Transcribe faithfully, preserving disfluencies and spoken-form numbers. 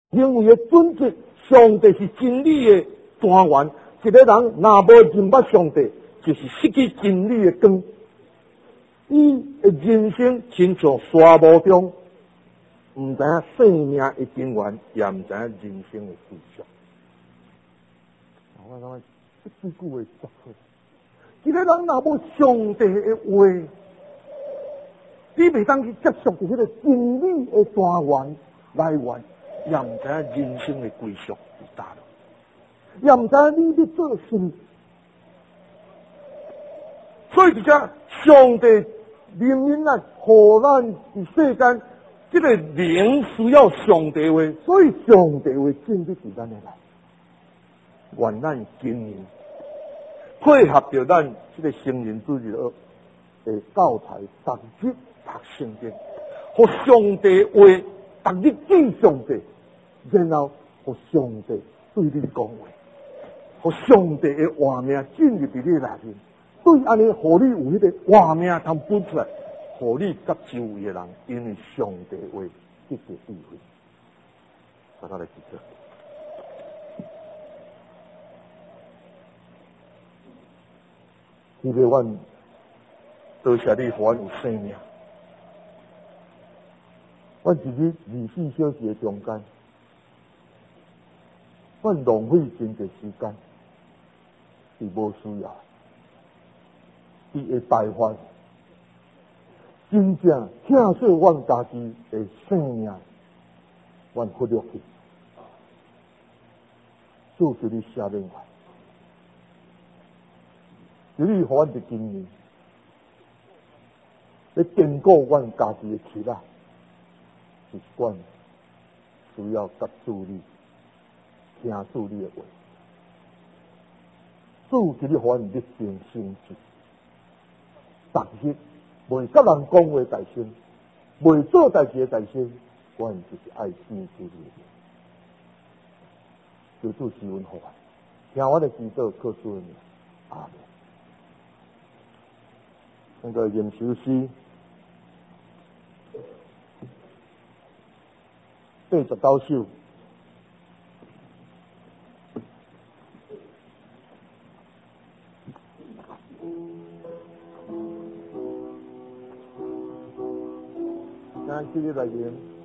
因为嘅准则，上帝是真理嘅泉源。一个人若无认捌上帝，就是失去真理嘅光。伊嘅人生亲像沙漠中，唔知影生命嘅根源，也唔知影人生嘅归宿。我感觉这几句话足好。一个人若无上帝嘅话，你袂当去接受住迄个真理嘅泉源来源，也唔知影人生嘅归宿是哪咯，也唔知影你要做什么。所以而家上帝怜悯咱，互咱伫世间，这个灵需要上帝话，所以上帝话进入伫咱的内。愿咱今年配合着咱这个成人主义的教材，逐日读圣经，互上帝话，逐日敬上帝，然后互上帝对你讲话，互上帝的话名进入伫你内面。所以安尼，互你有迄个画面通分出来，互你甲周围的人，因为上帝话得着智慧。大家来记住，因为阮多谢你，互阮有生命。阮一日二十四小时的中间，阮浪费真侪时间是无需要。伊会大发，真正疼惜阮家己的生命，阮忽略去，就是你赦免我，是你互阮的经验，来坚固阮家己的气力，是阮需要甲主你，听主你的话，主是你互阮日常生活。逐日未甲人讲话大声，未做代志的大声，阮就是爱听主你的。求主赐阮福，听阮的祈祷，靠主的名，阿门。那个研修诗八十九首。咱继续来念。